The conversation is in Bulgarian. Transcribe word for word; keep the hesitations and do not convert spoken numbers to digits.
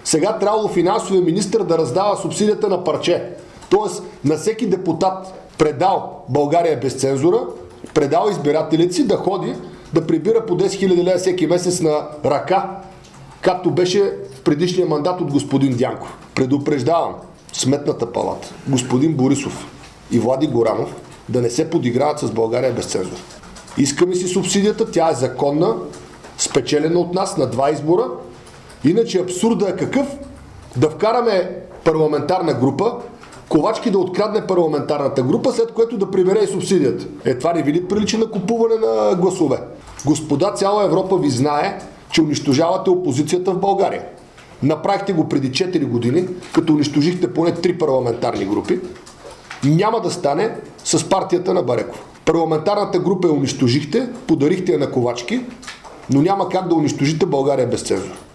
Сега трябвало финансовия министър да раздава субсидията на парче. Тоест на всеки депутат предал България без цензура, предал избирателите си да ходи да прибира по десет хиляди лева всеки месец на ръка, както беше в предишния мандат от господин Дянков. Предупреждавам Сметната палата, господин Борисов и Влади Горанов да не се подиграват с България без цензура. Искаме си субсидията, тя е законна, спечелена от нас на два избора. Иначе абсурда е какъв да вкараме парламентарна група, Ковачки да открадне парламентарната група, след което да прибере и субсидията. Е, това не ви ли прилича на купуване на гласове? Господа, цяла Европа ви знае, че унищожавате опозицията в България. Направихте го преди четири години, като унищожихте поне три парламентарни групи. Няма да стане с партията на Бареков. Парламентарната група я унищожихте, подарихте я на Ковачки, но няма как да унищожите България без цензура.